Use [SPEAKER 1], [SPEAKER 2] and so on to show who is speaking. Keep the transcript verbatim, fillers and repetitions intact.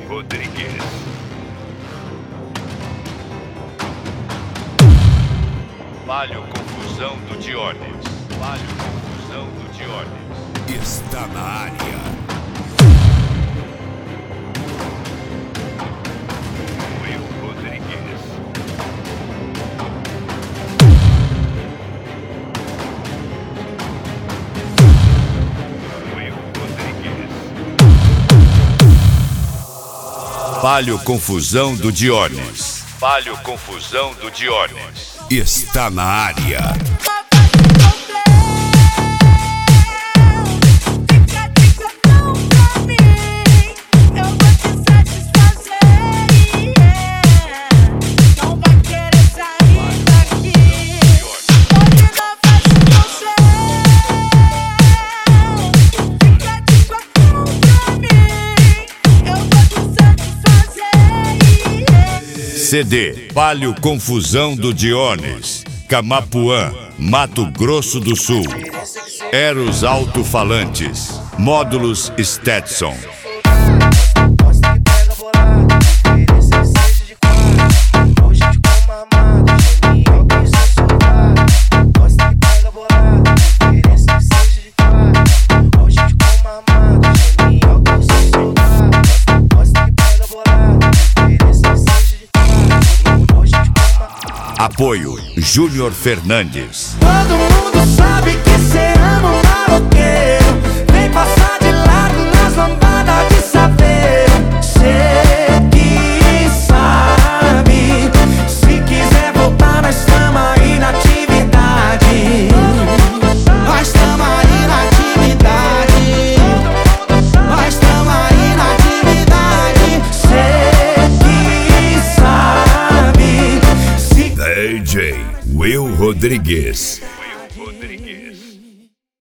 [SPEAKER 1] Rodrigues. Palio Confusão do Dionis. Palio Confusão do Dionis.
[SPEAKER 2] Está na área.
[SPEAKER 1] Will Rodrigues. Will Rodrigues.
[SPEAKER 2] Palio Confusão do Dionis.
[SPEAKER 1] Palio Confusão do Dionis.
[SPEAKER 2] Está na área. C D Palio Confusão do Dionis, Camapuã, Mato Grosso do Sul. Eros Alto-Falantes, Módulos Stetson. Apoio Júnior Fernandes.
[SPEAKER 3] Todo mundo sabe que cê ama um maloqueiro. Vem passar de lado nas lambadas de saber. Cê que sabe. Se quiser voltar, nós tamo aí na atividade. Nós tamo aí na atividade. Nós tamo aí na atividade. Cê que sabe.
[SPEAKER 2] D J Will Rodrigues.